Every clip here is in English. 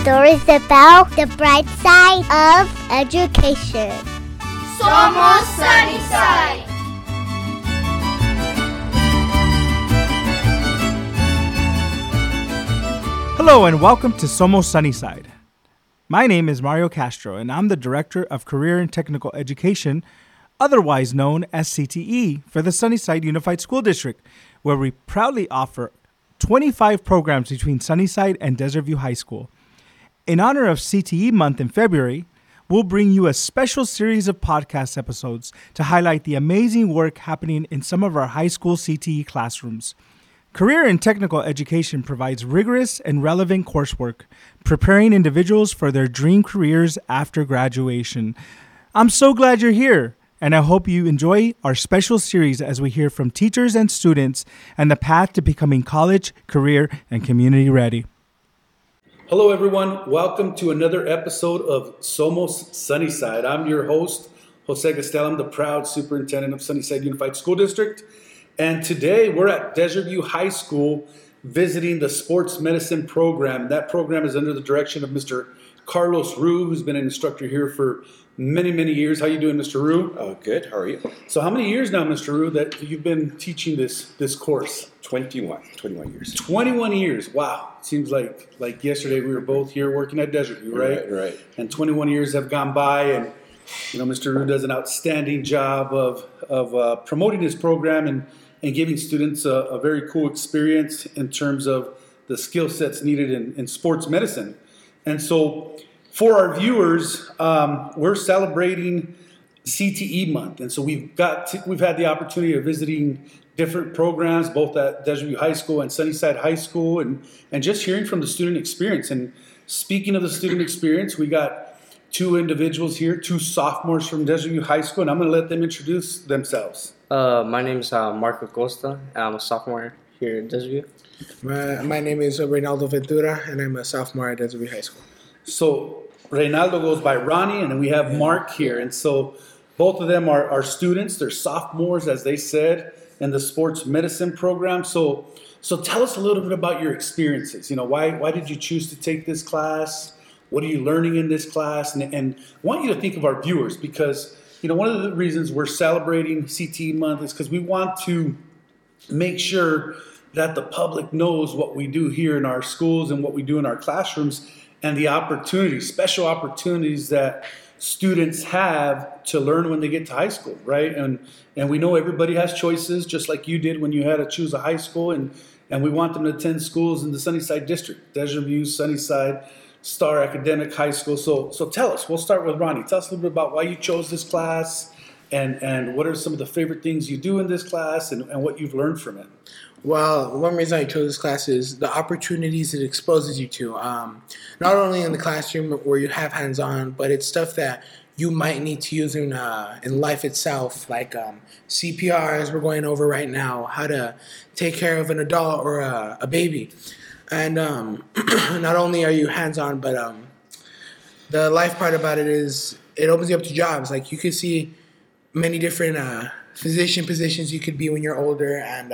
stories about the bright side of education. Somos Sunnyside! Hello and welcome to Somos Sunnyside. My name is Mario Castro and I'm the Director of Career and Technical Education, otherwise known as CTE, for the Sunnyside Unified School District, where we proudly offer 25 programs between Sunnyside and Desert View High School. In honor of CTE Month in February, we'll bring you a special series of podcast episodes to highlight the amazing work happening in some of our high school CTE classrooms. Career and Technical Education provides rigorous and relevant coursework, preparing individuals for their dream careers after graduation. I'm so glad you're here, and I hope you enjoy our special series as we hear from teachers and students and the path to becoming college, career, and community ready. Hello, everyone. Welcome to another episode of Somos Sunnyside. I'm your host, Jose Gastel. I'm the proud superintendent of Sunnyside Unified School District. And today we're at Desert View High School visiting the sports medicine program. That program is under the direction of Mr. Carlos Rue, who's been an instructor here for many, many years. How you doing, Mr. Rue? Good. How are you? So how many years now, Mr. Rue, that you've been teaching this course? 21 years. 21 years. Wow. Seems like yesterday we were both here working at Desert View, right? Right. And 21 years have gone by, and Mr. Rue does an outstanding job of promoting his program and giving students a very cool experience in terms of the skill sets needed in sports medicine. And so for our viewers, we're celebrating CTE month. And so we've had the opportunity of visiting different programs, both at Desert View High School and Sunnyside High School, and just hearing from the student experience. And speaking of the student experience, we got two individuals here, two sophomores from Desert View High School, and I'm going to let them introduce themselves. My name is Marco Costa, and I'm a sophomore here at Desert View. My name is Reynaldo Ventura, and I'm a sophomore at Desert View High School. So Reynaldo goes by Ronnie, and then we have Mark here. And so both of them are students. They're sophomores, as they said, in the sports medicine program. So tell us a little bit about your experiences. Why did you choose to take this class? What are you learning in this class? And I want you to think of our viewers, because one of the reasons we're celebrating CTE month is because we want to make sure that the public knows what we do here in our schools and what we do in our classrooms, and the opportunities, special opportunities that students have to learn when they get to high school, right? And we know everybody has choices, just like you did when you had to choose a high school, and we want them to attend schools in the Sunnyside District, Desert View, Sunnyside, Star Academic High School. So tell us, we'll start with Ronnie. Tell us a little bit about why you chose this class, and what are some of the favorite things you do in this class, and what you've learned from it. Well, one reason I chose this class is the opportunities it exposes you to. Not only in the classroom where you have hands-on, but it's stuff that you might need to use in life itself, like CPR, as we're going over right now, how to take care of an adult or a baby. And not only are you hands-on, but the life part about it is it opens you up to jobs. Like, you could see many different physician positions you could be when you're older, and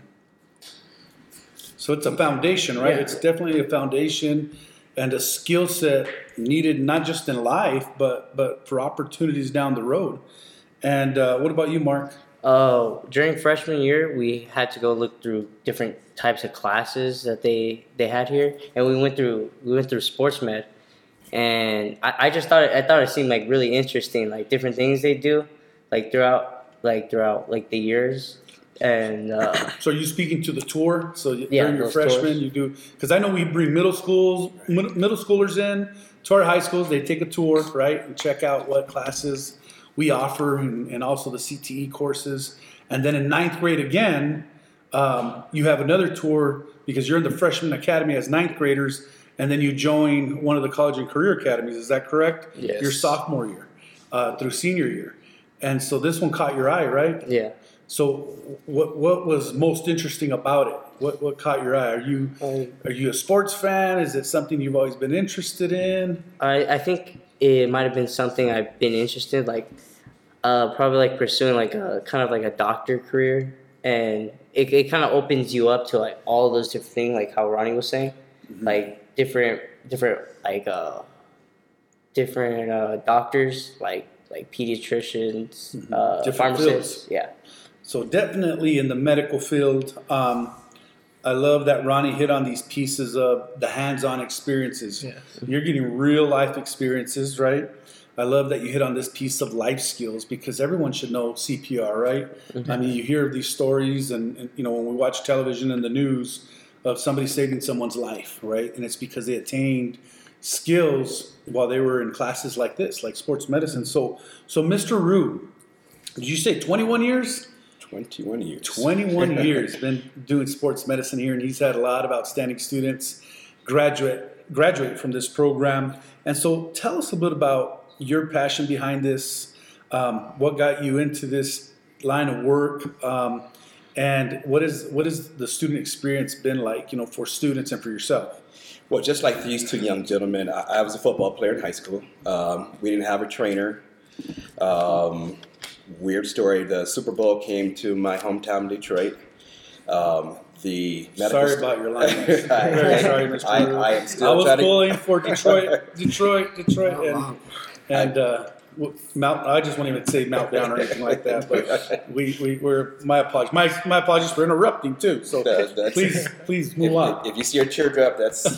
so it's a foundation, right? Yeah. It's definitely a foundation and a skill set needed not just in life, but for opportunities down the road. And what about you, Mark? During freshman year, we had to go look through different types of classes that they had here, and we went through sports med, and I thought it seemed like really interesting, like different things they do, throughout the years. And so are you speaking to the tour? So yeah, during your freshman, tours. you do, because I know we bring middle schoolers in to our high schools. They take a tour, right, and check out what classes we offer, and also the CTE courses. And then in ninth grade again, you have another tour, because you're in the freshman academy as ninth graders, and then you join one of the college and career academies. Is that correct? Yes. Your sophomore year through senior year. And so this one caught your eye, right? Yeah. So what was most interesting about it? What caught your eye? Are you a sports fan? Is it something you've always been interested in? I think it might have been something I've been interested, probably pursuing a doctor career, and it kind of opens you up to all those different things, like how Ronnie was saying. Mm-hmm. different like different doctors like pediatricians, Different pharmacists. fields. Yeah. So definitely in the medical field, I love that Ronnie hit on these pieces of the hands-on experiences. Yeah. You're getting real life experiences, right? I love that you hit on this piece of life skills because everyone should know CPR, right? Mm-hmm. I mean, you hear these stories and when we watch television and the news of somebody saving someone's life, right? And it's because they attained skills while they were in classes like this, like sports medicine. So Mr. Rue, did you say 21 years? 21 years. 21 years been doing sports medicine here, and he's had a lot of outstanding students graduate from this program. And so tell us a bit about your passion behind this, what got you into this line of work, and what is the student experience been like, for students and for yourself? Well, just like these two young gentlemen, I was a football player in high school. We didn't have a trainer. Weird story, the Super Bowl came to my hometown, Detroit. The medical Sorry about your line. Very sorry, Mr. Rue. I am still I was trying to- pulling for Detroit, and Mount. I just won't even say Meltdown or anything like that. But we're my apologies. My apologies for interrupting too. So That's- please move on. If you see a teardrop, that's.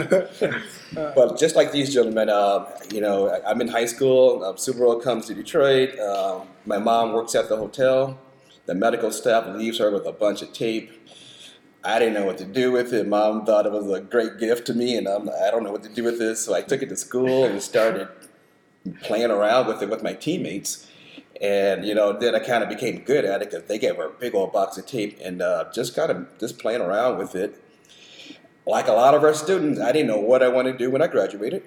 But just like these gentlemen, I'm in high school. Super Bowl comes to Detroit. My mom works at the hotel. The medical staff leaves her with a bunch of tape. I didn't know what to do with it. Mom thought it was a great gift to me, and I don't know what to do with this. So I took it to school and started playing around with it with my teammates. And, then I kind of became good at it because they gave her a big old box of tape and just playing around with it. Like a lot of our students, I didn't know what I wanted to do when I graduated.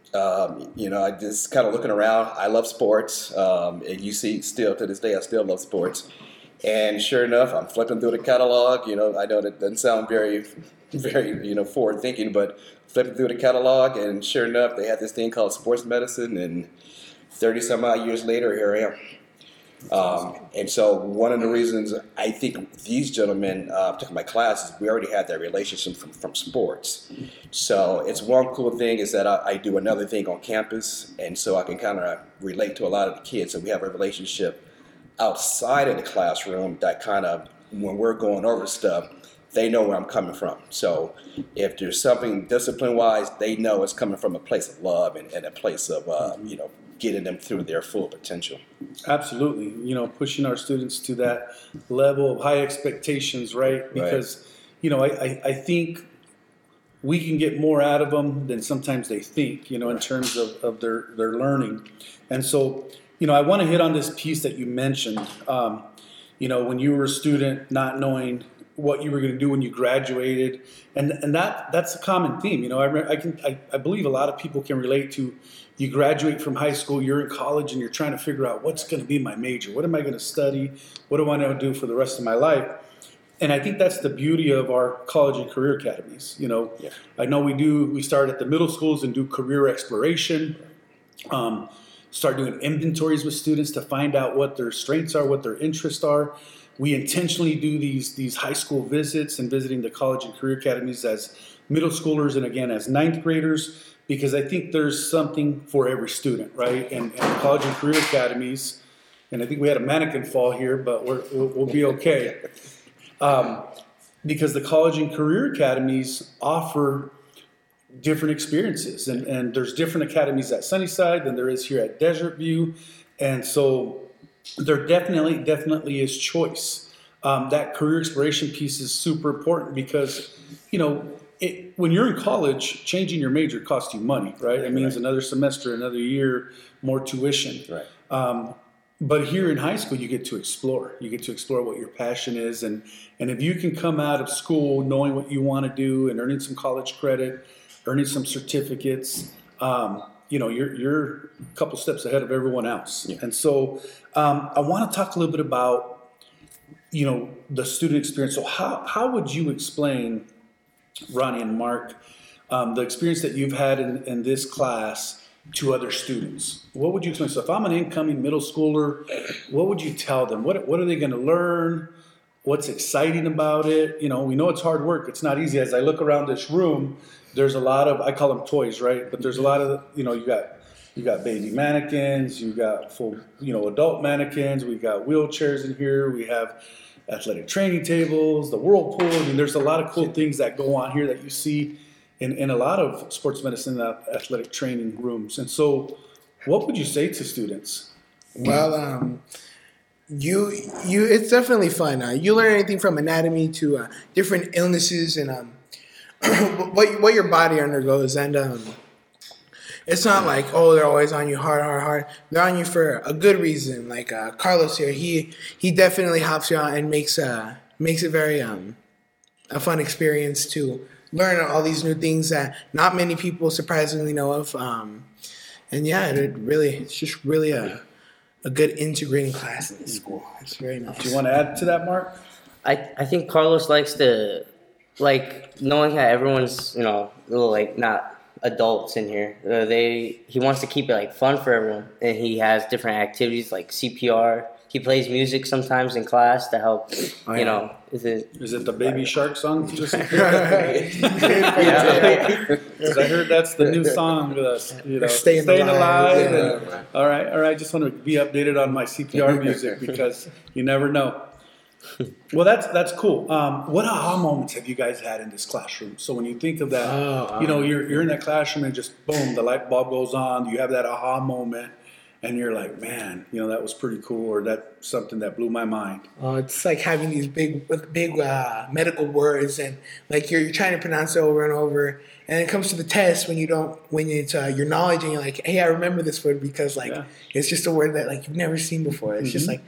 I just kind of looking around. I love sports. And you see, still to this day, I still love sports. And sure enough, I'm flipping through the catalog. I know that doesn't sound very, very, forward thinking, but flipping through the catalog, and sure enough, they had this thing called sports medicine. And 30 some odd years later, here I am. And so one of the reasons I think these gentlemen took my class is we already had that relationship from sports. So it's one cool thing is that I do another thing on campus, and so I can kind of relate to a lot of the kids. So we have a relationship outside of the classroom that kind of, when we're going over stuff, they know where I'm coming from. So if there's something discipline-wise, they know it's coming from a place of love and a place of, getting them through their full potential. Absolutely. Pushing our students to that level of high expectations, right? Because, I think we can get more out of them than sometimes they think, in terms of their learning. And so, I want to hit on this piece that you mentioned, when you were a student, not knowing what you were going to do when you graduated. And that's a common theme. I believe a lot of people can relate to, you graduate from high school, you're in college, and you're trying to figure out what's going to be my major. What am I going to study? What do I want to do for the rest of my life? And I think that's the beauty of our college and career academies. I know we start at the middle schools and do career exploration, start doing inventories with students to find out what their strengths are, what their interests are. We intentionally do these high school visits and visiting the college and career academies as middle schoolers and again as ninth graders, because I think there's something for every student, right? And college and career academies, and I think we had a mannequin fall here, but we'll be okay. Because the college and career academies offer different experiences, and there's different academies at Sunnyside than there is here at Desert View, and so there definitely is choice. That career exploration piece is super important because, when you're in college, changing your major costs you money, right? It means another semester, another year, more tuition. Right. But here in high school, you get to explore. You get to explore what your passion is, and if you can come out of school knowing what you want to do and earning some college credit, earning some certificates, you're a couple steps ahead of everyone else. Yeah. And so I want to talk a little bit about, the student experience. So how would you explain, Ronnie and Mark, the experience that you've had in this class to other students? What would you explain? So if I'm an incoming middle schooler, what would you tell them? What are they going to learn? what's exciting about it. You know, we know it's hard work. It's not easy. As I look around this room, there's a lot of, I call them toys, right? But there's a lot of, you know, you got baby mannequins, you got full, you know, adult mannequins. We got wheelchairs in here. We have athletic training tables, the whirlpool. I mean, there's a lot of cool things that go on here that you see in a lot of sports medicine athletic training rooms. And so, what would you say to students? Well, it's definitely fun. You learn anything from anatomy to different illnesses and what your body undergoes, and it's not like, oh, they're always on you hard. They're on you for a good reason. Like Carlos here, he definitely helps you out and makes it very a fun experience to learn all these new things that not many people surprisingly know of. And yeah, it's just really a good integrating class in the school. It's very nice. Do you want to add to that, Mark? I think Carlos likes to, like, knowing how everyone's, you know, little, like, not adults in here. He wants to keep it, like, fun for everyone. And he has different activities like CPR. He plays music sometimes in class to help, you know. Is it the Baby Shark song? Just yeah. Because I heard that's the new song with us, you know, Staying Alive. And, all right. Just want to be updated on my CPR music because you never know. Well, that's cool. What aha moments have you guys had in this classroom? So when you think of that, you know, you're in that classroom and just boom, the light bulb goes on. You have that aha moment. And you're like, man, you know, that was pretty cool, or that's something that blew my mind. It's like having these big medical words, and like you're trying to pronounce it over and over, and it comes to the test when it's your knowledge, and you're like, hey, I remember this word because it's just a word that like you've never seen before. It's just like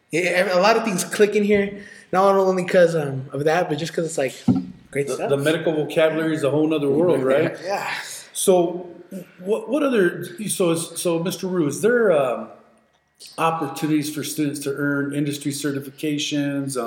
a lot of things click in here, not only because of that, but just because it's like great stuff. The medical vocabulary is a whole other world, right? Yeah. So. What other so Mr. Rue, is there opportunities for students to earn industry certifications?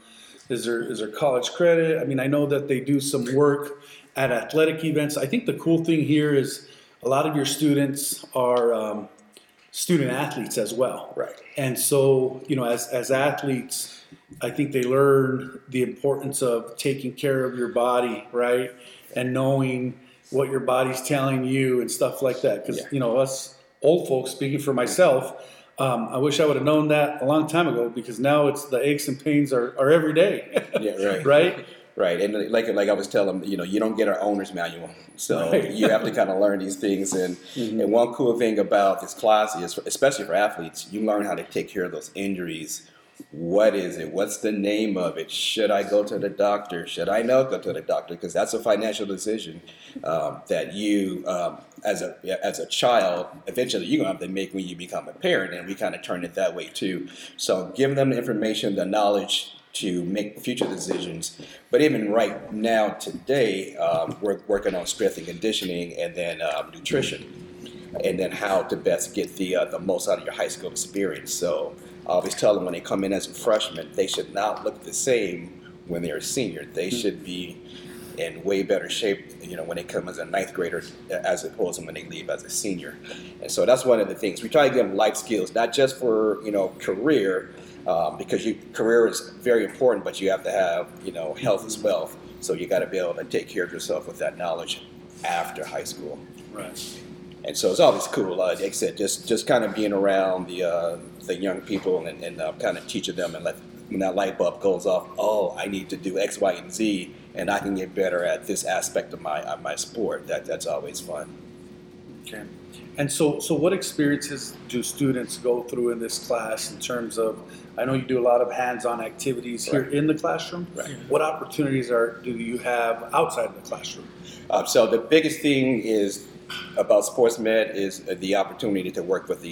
Is there college credit? I mean, I know that they do some work at athletic events. I think the cool thing here is a lot of your students are student athletes as well, Right. And so, you know, as athletes, I think they learn the importance of taking care of your body, right, and knowing what your body's telling you and stuff like that. Because, you know, us old folks, speaking for myself, I wish I would have known that a long time ago, because now it's the aches and pains are every day. Yeah, right. Right? Right. And like I was telling them, you know, you don't get our owner's manual. So you have to kind of learn these things. And and one cool thing about this class is, especially for athletes, you learn how to take care of those injuries. What is it? What's the name of it? Should I go to the doctor? Should I not go to the doctor? Because that's a financial decision that you, as a child, eventually you're going to have to make when you become a parent. And we kind of turn it that way too. So giving them the information, the knowledge to make future decisions. But even right now, today, we're working on strength and conditioning, and then nutrition, and then how to best get the most out of your high school experience. So I always tell them, when they come in as a freshman, they should not look the same when they're a senior. They should be in way better shape, you know, when they come as a ninth grader, as opposed to when they leave as a senior. And so that's one of the things. We try to give them life skills, not just for, you know, career, because career is very important, but you have to have, you know, health as well. So you got to be able to take care of yourself with that knowledge after high school. Right. And so it's always cool, like I said, just kind of being around the young people and kind of teaching them, and when that light bulb goes off, oh, I need to do X, Y, and Z, and I can get better at this aspect of my sport. That's always fun. Okay. And so what experiences do students go through in this class in terms of, I know you do a lot of hands-on activities here in the classroom. Right. What opportunities do you have outside of the classroom? So the biggest thing is about sports med is the opportunity to work with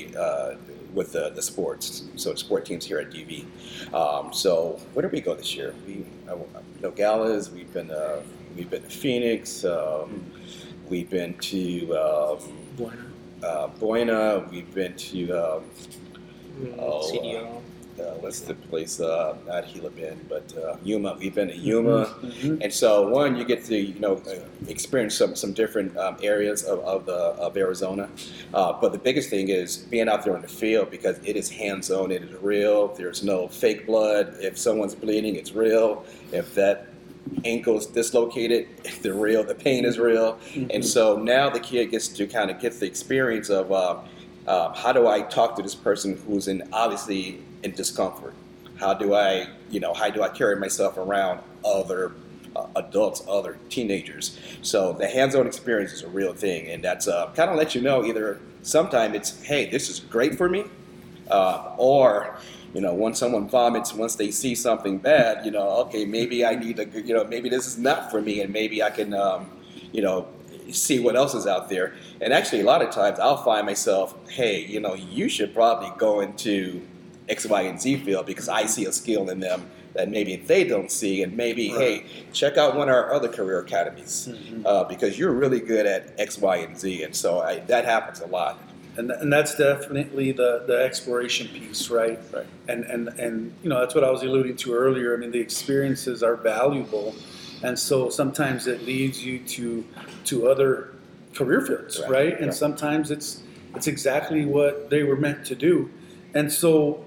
the sports, so sport teams here at DV. So where did we go this year? Nogales. We've been to Phoenix. We've been to Buena. Buena. We've been to CDO. what's the place? Not Gila Bend, but Yuma. We've been to Yuma, and so one, you get to experience some different areas of Arizona. But the biggest thing is being out there in the field, because it is hands-on. It is real. There's no fake blood. If someone's bleeding, it's real. If that ankle's dislocated, they're real. The pain is real, and so now the kid gets to kind of get the experience of how do I talk to this person who's obviously in discomfort? How do I carry myself around other adults, other teenagers? So the hands-on experience is a real thing, and that's kind of let you know either sometimes it's, hey, this is great for me, or when someone vomits, once they see something bad, okay, maybe I need to, maybe this is not for me, and maybe I can, see what else is out there. And actually, a lot of times I'll find myself, hey, you should probably go into X, Y, and Z field because I see a skill in them that maybe they don't see, and maybe, hey, check out one of our other career academies because you're really good at X, Y, and Z. And so that happens a lot. And that's definitely the exploration piece, right? Right. And that's what I was alluding to earlier. I mean, the experiences are valuable, and so sometimes it leads you to other career fields, right? And sometimes it's exactly what they were meant to do. And so,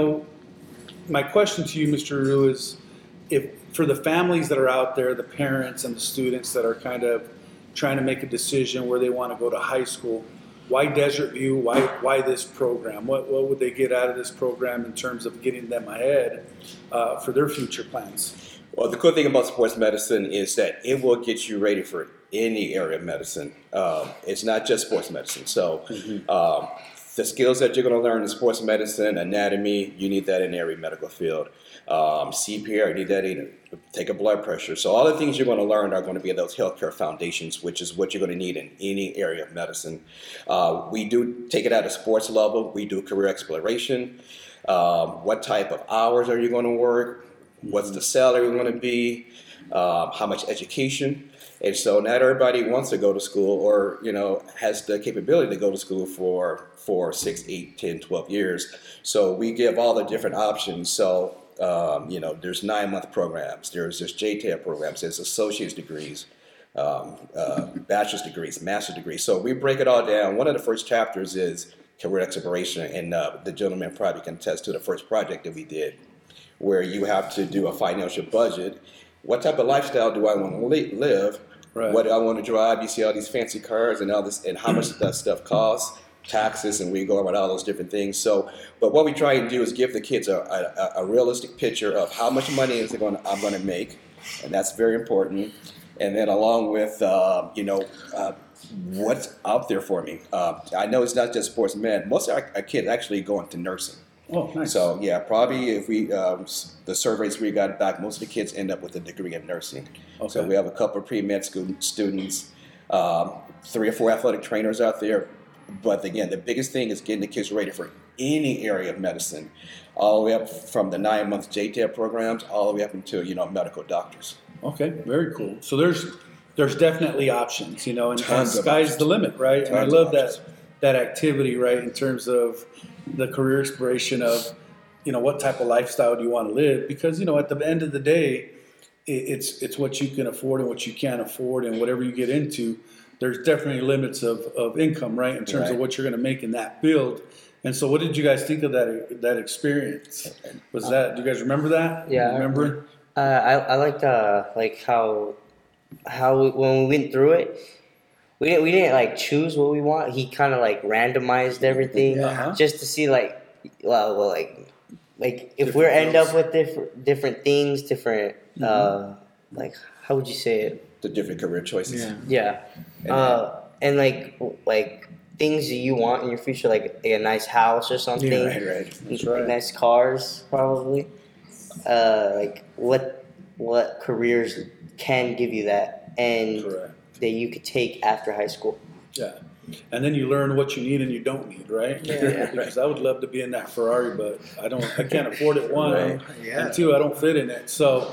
my question to you, Mr. Rue, is if for the families that are out there, the parents and the students that are kind of trying to make a decision where they want to go to high school, why Desert View? Why this program? What would they get out of this program in terms of getting them ahead for their future plans? Well, the cool thing about sports medicine is that it will get you ready for any area of medicine. It's not just sports medicine. So the skills that you're going to learn in sports medicine, anatomy, you need that in every medical field. CPR, you need that in take a blood pressure. So all the things you're going to learn are going to be those healthcare foundations, which is what you're going to need in any area of medicine. We do take it at a sports level. We do career exploration. What type of hours are you going to work? What's the salary going to be? How much education? And so not everybody wants to go to school or, has the capability to go to school for 4, 6, 8, 10, 12 years. So we give all the different options. So, there's 9-month programs. There's JTAB programs. There's associate's degrees, bachelor's degrees, master's degrees. So we break it all down. One of the first chapters is career exploration. And the gentleman probably can attest to the first project that we did, where you have to do a financial budget. What type of lifestyle do I want to live? Right. What do I want to drive? You see all these fancy cars and all this, and how much that stuff costs, taxes, and we go about all those different things. So, but what we try and do is give the kids a realistic picture of how much money I'm going to make, and that's very important. And then along with what's out there for me. I know it's not just sports med. Most of our kids actually go into nursing. Oh, nice. So yeah, probably if we the surveys we got back, most of the kids end up with a degree in nursing. Okay. So we have a couple of pre-med students, 3 or 4 athletic trainers out there. But again, the biggest thing is getting the kids ready for any area of medicine, all the way up from the 9-month JTAB programs, all the way up until medical doctors. Okay, very cool. So there's definitely options, and sky's the limit, right? And I Tons love of that activity, right, in terms of the career exploration of, what type of lifestyle do you want to live? Because, at the end of the day, it's what you can afford and what you can't afford, and whatever you get into, there's definitely limits of income, right, in terms of what you're going to make in that field. And so what did you guys think of that experience? Do you guys remember that? Yeah. Remember? I liked how when we went through it, we didn't choose what we want. He kind of randomized everything just to see if we end up with different things, different how would you say it? The different career choices. Yeah. And things that you want in your future, like a nice house or something. Yeah, right. That's right. Nice cars, probably. What careers can give you that, and that you could take after high school. Yeah. And then you learn what you need and you don't need, right? Yeah. Because I would love to be in that Ferrari, but I can't afford it, one. Right. And 2, I don't fit in it. So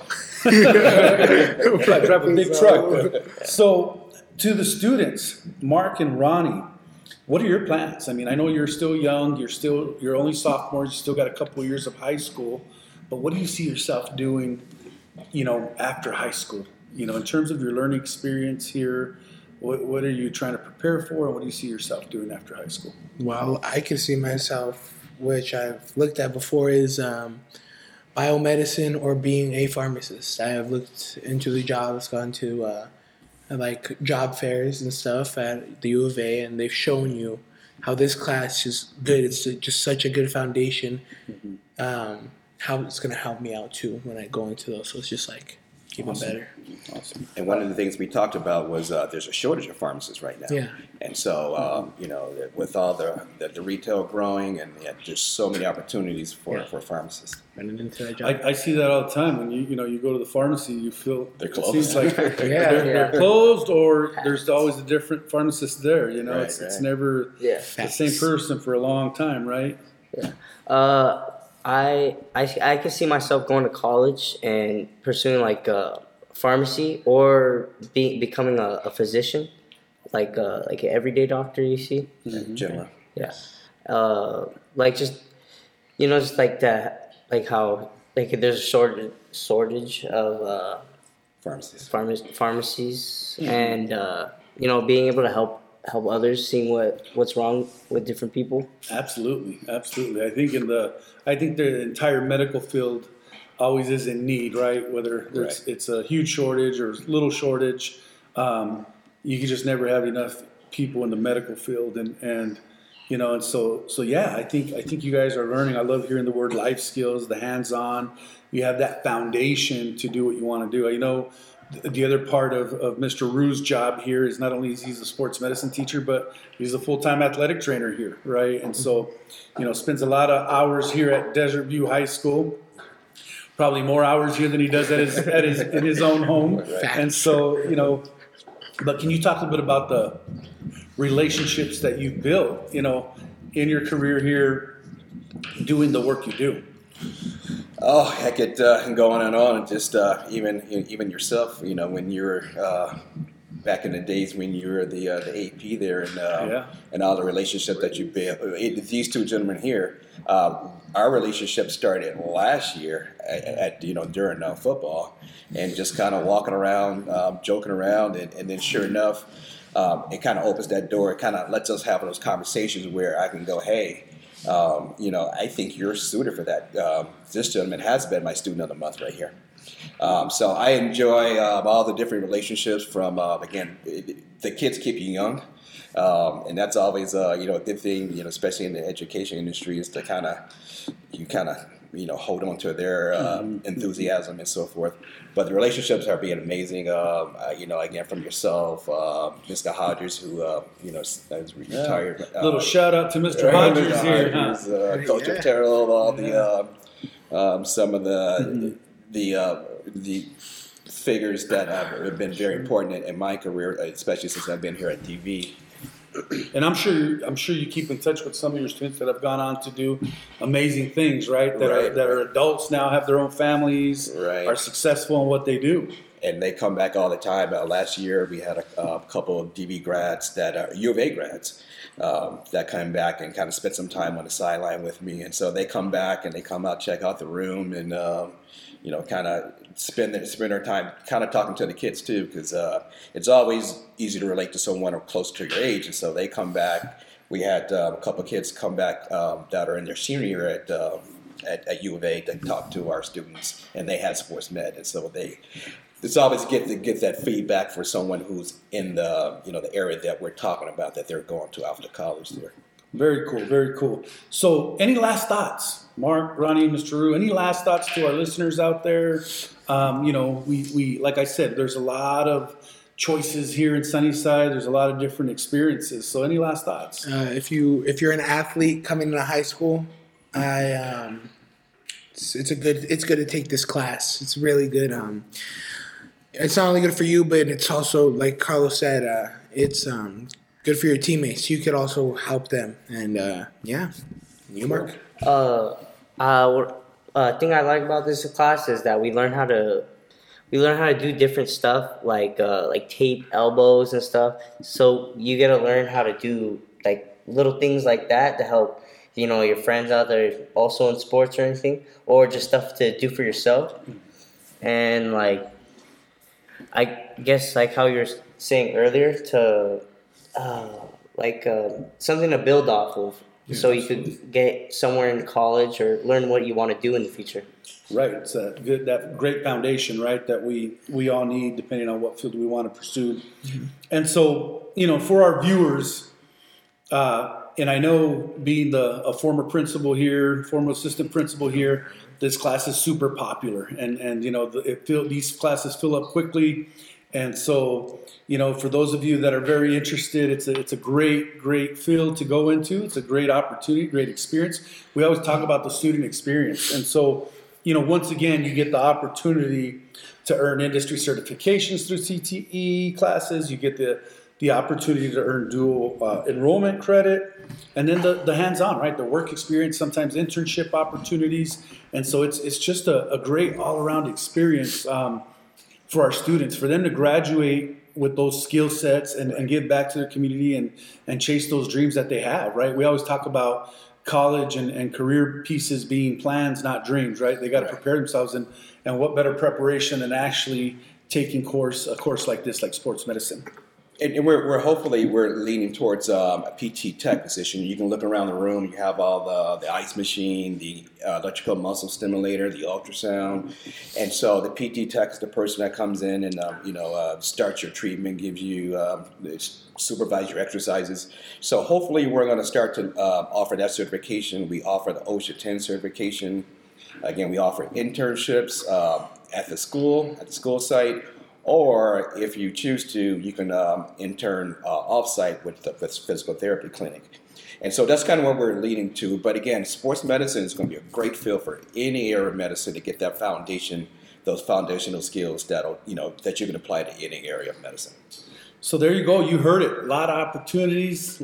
I drive a big truck. So to the students, Mark and Ronnie, what are your plans? I mean, I know you're still young. You're only sophomores. You still got a couple of years of high school. But what do you see yourself doing, after high school? In terms of your learning experience here, what are you trying to prepare for, and what do you see yourself doing after high school? Well, I can see myself, which I've looked at before, is biomedicine or being a pharmacist. I have looked into the jobs, gone to like job fairs and stuff at the U of A, and they've shown you how this class is good. It's just such a good foundation. How it's going to help me out too when I go into those. So it's just like even better. Awesome. And one of the things we talked about was there's a shortage of pharmacists right now. Yeah. And so, with all the retail growing, and just so many opportunities for pharmacists. Running into that job. I see that all the time. When you go to the pharmacy, you feel They're it closed. seems like they're closed, or there's always a different pharmacist there. It's never the same person for a long time, right? Yeah. I can see myself going to college and pursuing like pharmacy or becoming a physician, like an everyday doctor. You see, General. Yeah. Like just like that, like how like there's a shortage of pharmacies, and being able to help others, seeing what's wrong with different people. Absolutely. I think the entire medical field always is in need, right? Whether it's a huge shortage or little shortage, you can just never have enough people in the medical field, and so I think you guys are learning. I love hearing the word life skills, the hands-on. You have that foundation to do what you want to do. I know the other part of Mr. Rue's job here is not only is he's a sports medicine teacher, but he's a full-time athletic trainer here, right? And so, spends a lot of hours here at Desert View High School. Probably more hours here than he does in his own home. And so, but can you talk a little bit about the relationships that you've built, in your career here, doing the work you do? Oh, I could go on and just even yourself, when you were back in the days when you were the AP there, and all the relationship that you built. These two gentlemen here, our relationship started last year at during football, and just kind of walking around, joking around, and then sure enough, it kind of opens that door. It kind of lets us have those conversations where I can go, hey. I think you're suited for that. This gentleman has been my student of the month right here. So I enjoy all the different relationships from, again, the kids keep you young. And that's always, a good thing, especially in the education industry, is to kind of hold on to their enthusiasm and so forth. But the relationships are being amazing. Again, from yourself, Mr. Hodges, who is retired. Little shout out to Mr. Hodges here, Coach Otero, all the some of the figures that have been very important in my career, especially since I've been here at DV. And I'm sure you keep in touch with some of your students that have gone on to do amazing things, right? That are adults now, have their own families, are successful in what they do. And they come back all the time. Last year we had a couple of DV grads that are U of A grads that come back and kind of spent some time on the sideline with me. And so they come back and they come out, check out the room, and kind of spend their time kind of talking to the kids too, because it's always easy to relate to someone close to your age. And so they come back. We had a couple of kids come back that are in their senior year at U of A to talk to our students, and they had sports med, and so it's always good to get that feedback for someone who's in the the area that we're talking about, that they're going to after college there. Very cool, very cool. So, any last thoughts, Mark, Ronnie, Mr. Rue? Any last thoughts to our listeners out there? We like I said, there's a lot of choices here in Sunnyside. There's a lot of different experiences. So, any last thoughts? If you're an athlete coming into high school, it's good to take this class. It's really good. It's not only good for you, but it's also, like Carlos said, it's good for your teammates. You could also help them. And you, Mark. Thing I like about this class is that we learn how to do different stuff, like tape elbows and stuff. So you get to learn how to do like little things like that to help, you know, your friends out there also in sports or anything, or just stuff to do for yourself. And like, I guess like how you're saying earlier, to something to build off of, so you could get somewhere in college or learn what you want to do in the future. Right, it's that great foundation, right, that we all need depending on what field we want to pursue. And so, you know, for our viewers, and I know being a former principal here, former assistant principal here, this class is super popular, and you know, these classes fill up quickly. And so, you know, for those of you that are very interested, it's a great field to go into. It's a great opportunity, great experience. We always talk about the student experience. And so, you know, once again, you get the opportunity to earn industry certifications through CTE classes. You get the opportunity to earn dual enrollment credit. And then the hands-on, right? The work experience, sometimes internship opportunities. And so it's just a great all-around experience for our students, for them to graduate with those skill sets and give back to their community and chase those dreams that they have, right? We always talk about college and career pieces being plans, not dreams, right? They got to prepare themselves, and what better preparation than actually taking a course like this, like sports medicine. And we're leaning towards a PT tech position. You can look around the room. You have all the ice machine, the electrical muscle stimulator, the ultrasound, and so the PT tech is the person that comes in and starts your treatment, gives you supervise your exercises. So hopefully we're going to start to offer that certification. We offer the OSHA 10 certification. Again, we offer internships at the school site. Or if you choose to, you can intern off-site with the physical therapy clinic. And so that's kind of what we're leading to. But again, sports medicine is going to be a great field for any area of medicine to get that foundation, those foundational skills that you can apply to any area of medicine. So there you go. You heard it. A lot of opportunities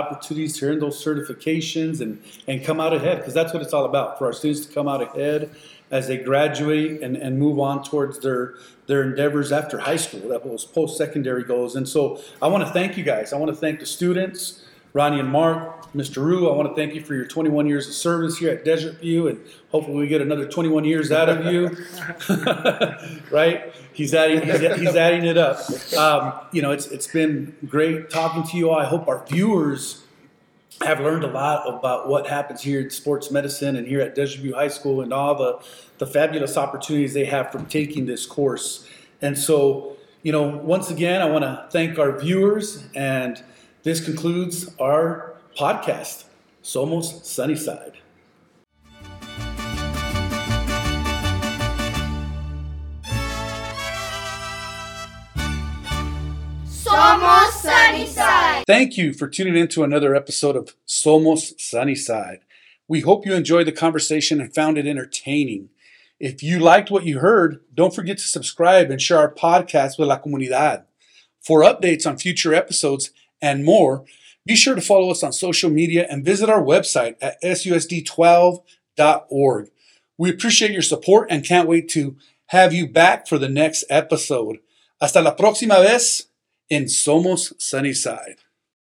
to earn those certifications and come out ahead, because that's what it's all about, for our students to come out ahead as they graduate and move on towards their endeavors after high school, those post-secondary goals. And so I want to thank you guys. I want to thank the students, Ronnie and Mark, Mr. Rue. I want to thank you for your 21 years of service here at Desert View, and hopefully we get another 21 years out of you. Right? He's adding it up. It's been great talking to you all. I hope our viewers have learned a lot about what happens here at sports medicine and here at Desert View High School, and all the fabulous opportunities they have from taking this course. And so, once again, I want to thank our viewers, and this concludes our podcast, Somos Sunnyside. Somos Sunnyside. Thank you for tuning in to another episode of Somos Sunnyside. We hope you enjoyed the conversation and found it entertaining. If you liked what you heard, don't forget to subscribe and share our podcast with la comunidad. For updates on future episodes and more, be sure to follow us on social media and visit our website at susd12.org. We appreciate your support and can't wait to have you back for the next episode. Hasta la próxima vez en Somos Sunnyside.